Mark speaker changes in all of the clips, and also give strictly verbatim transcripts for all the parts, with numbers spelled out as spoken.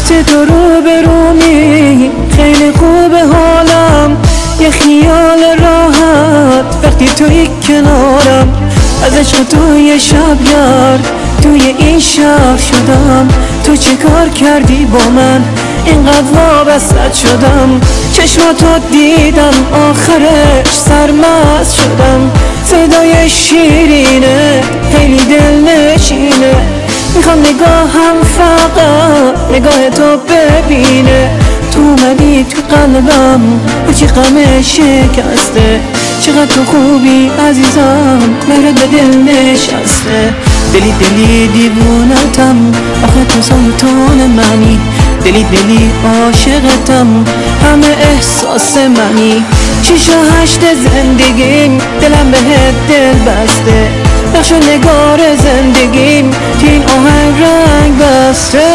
Speaker 1: وقتی تو رو برومی خیلی خوبه حالم، یه خیال راحت وقتی توی کنارم. از عشق توی شب یار توی این شهر شدم، تو چه کار کردی با من اینقدر وابستت شدم. چشماتو دیدم آخرش سرمست شدم، صدای شیرینه خیلی دلنشینه. میخوام نگاهم فقط نگاه تو ببینه. تو اومدی تو قلبم هرچی غم شکسته، چقدر تو خوبی عزیزم مهرت به دل نشسته. دلی دلی دیوونتم آخه تو سلطان منی، دلی دلی عاشقتم همه احساس منی. شیش و هشت زندگیم دلم بهت دل بسته، نقش و نگار زندگیم تو این آهنگ رنگ بسته.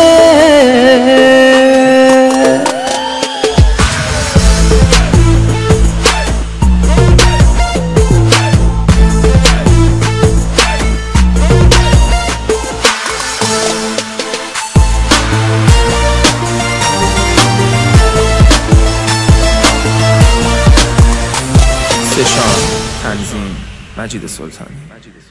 Speaker 2: سشان تنظیم مجید سلطانی.